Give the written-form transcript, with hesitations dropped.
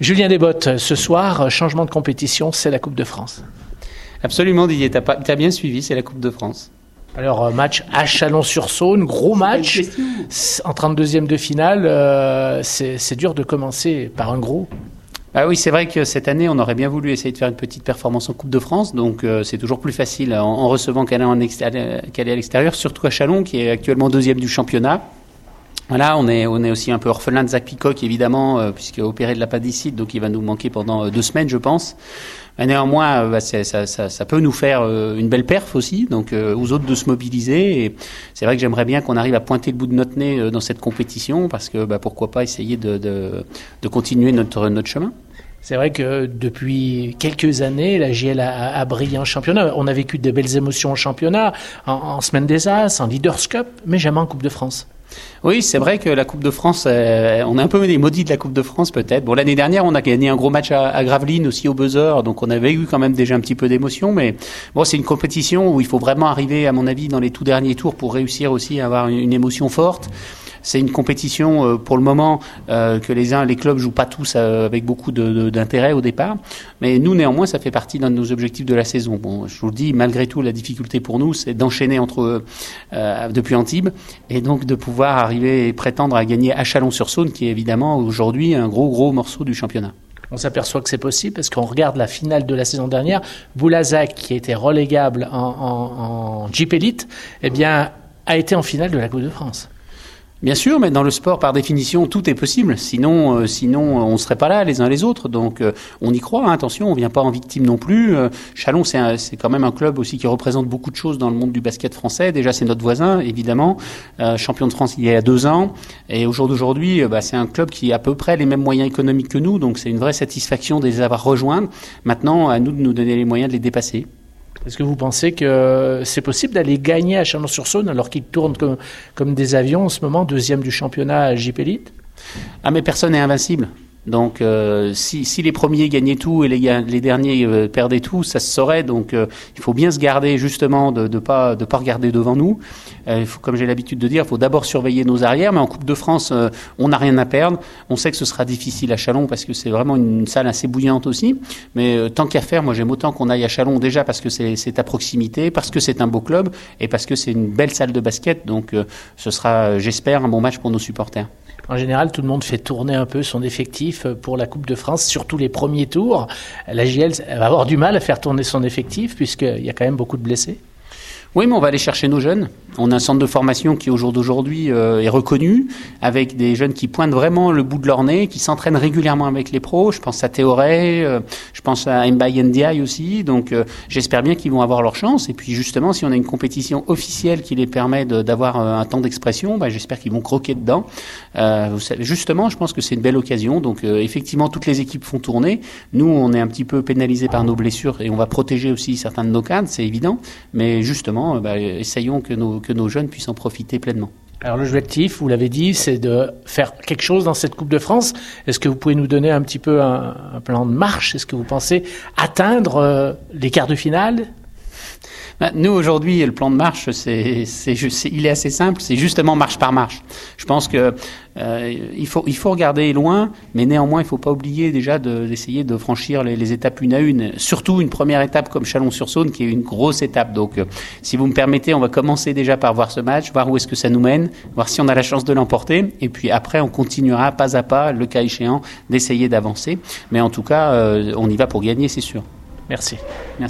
Julien Desbottes, ce soir, changement de compétition, c'est la Coupe de France. Absolument Didier, t'as bien suivi, c'est la Coupe de France. Alors, match à Chalon-sur-Saône, gros match, en 32e de finale, c'est dur de commencer par un gros. Ah oui, c'est vrai que cette année, on aurait bien voulu essayer de faire une petite performance en Coupe de France, donc c'est toujours plus facile en recevant qu'aller à l'extérieur, surtout à Chalon, qui est actuellement 2e du championnat. Voilà, on est aussi un peu orphelin de Zach Picoc, évidemment, puisque opéré de l'appendicite, donc il va nous manquer pendant 2 semaines, je pense. Mais néanmoins, ça peut nous faire une belle perf aussi, donc aux autres de se mobiliser. Et c'est vrai que j'aimerais bien qu'on arrive à pointer le bout de notre nez dans cette compétition, parce que pourquoi pas essayer de continuer notre chemin. C'est vrai que depuis quelques années, la JL a brillé en championnat. On a vécu de belles émotions en championnat, en Semaine des As, en Leaders Cup, mais jamais en Coupe de France. Oui, c'est vrai que la Coupe de France, on est un peu les maudits de la Coupe de France peut-être. Bon, l'année dernière, on a gagné un gros match à Gravelines aussi au buzzer, donc on avait eu quand même déjà un petit peu d'émotion. Mais bon, c'est une compétition où il faut vraiment arriver, à mon avis, dans les tout derniers tours pour réussir aussi à avoir une émotion forte. C'est une compétition pour le moment que les clubs jouent pas tous avec beaucoup d'intérêt au départ, mais nous néanmoins ça fait partie d'un de nos objectifs de la saison. Bon, je vous le dis, malgré tout, la difficulté pour nous, c'est d'enchaîner depuis Antibes et donc de pouvoir arriver et prétendre à gagner à Chalon-sur-Saône, qui est évidemment aujourd'hui un gros morceau du championnat. On s'aperçoit que c'est possible parce qu'on regarde la finale de la saison dernière. Boulazac, qui était relégable en Jeep Elite, eh bien, a été en finale de la Coupe de France. Bien sûr, mais dans le sport, par définition, tout est possible. Sinon, on serait pas là les uns les autres. Donc, on y croit. Attention, on vient pas en victime non plus. Chalon, c'est quand même un club aussi qui représente beaucoup de choses dans le monde du basket français. Déjà, c'est notre voisin, évidemment, champion de France il y a 2 ans. Et au jour d'aujourd'hui, c'est un club qui a à peu près les mêmes moyens économiques que nous. Donc, c'est une vraie satisfaction de les avoir rejoints. Maintenant, à nous de nous donner les moyens de les dépasser. Est-ce que vous pensez que c'est possible d'aller gagner à Chalon-sur-Saône alors qu'ils tournent comme des avions en ce moment, 2e du championnat à JP Elite ? Ah, mais personne n'est invincible. Donc, si les premiers gagnaient tout et les derniers perdaient tout, ça se saurait. Donc, il faut bien se garder justement de pas regarder devant nous. Comme j'ai l'habitude de dire, il faut d'abord surveiller nos arrières. Mais en Coupe de France, on n'a rien à perdre. On sait que ce sera difficile à Chalon parce que c'est vraiment une salle assez bouillante aussi. Mais tant qu'à faire, moi j'aime autant qu'on aille à Chalon déjà parce que c'est à proximité, parce que c'est un beau club et parce que c'est une belle salle de basket. Donc, ce sera, j'espère, un bon match pour nos supporters. En général, tout le monde fait tourner un peu son effectif pour la Coupe de France, surtout les premiers tours. La JL va avoir du mal à faire tourner son effectif puisqu'il y a quand même beaucoup de blessés. Oui, mais on va aller chercher nos jeunes. On a un centre de formation qui, au jour d'aujourd'hui, est reconnu, avec des jeunes qui pointent vraiment le bout de leur nez, qui s'entraînent régulièrement avec les pros. Je pense à Théoré, je pense à Mbaye Ndiaye aussi. Donc, j'espère bien qu'ils vont avoir leur chance. Et puis, justement, si on a une compétition officielle qui les permet d'avoir un temps d'expression, j'espère qu'ils vont croquer dedans. Vous savez, justement, je pense que c'est une belle occasion. Donc, effectivement, toutes les équipes font tourner. Nous, on est un petit peu pénalisés par nos blessures et on va protéger aussi certains de nos cadres, c'est évident. Mais justement, essayons que nos jeunes puissent en profiter pleinement. Alors l'objectif, vous l'avez dit, c'est de faire quelque chose dans cette Coupe de France. Est-ce que vous pouvez nous donner un petit peu un plan de marche ? Est-ce que vous pensez atteindre les quarts de finale ? Nous, aujourd'hui, le plan de marche, il est assez simple, c'est justement marche par marche. Je pense que il faut regarder loin, mais néanmoins, il ne faut pas oublier déjà d'essayer de franchir les étapes une à une. Surtout une première étape comme Chalon-sur-Saône, qui est une grosse étape. Donc, si vous me permettez, on va commencer déjà par voir ce match, voir où est-ce que ça nous mène, voir si on a la chance de l'emporter, et puis après, on continuera pas à pas, le cas échéant, d'essayer d'avancer. Mais en tout cas, on y va pour gagner, c'est sûr. Merci. Merci.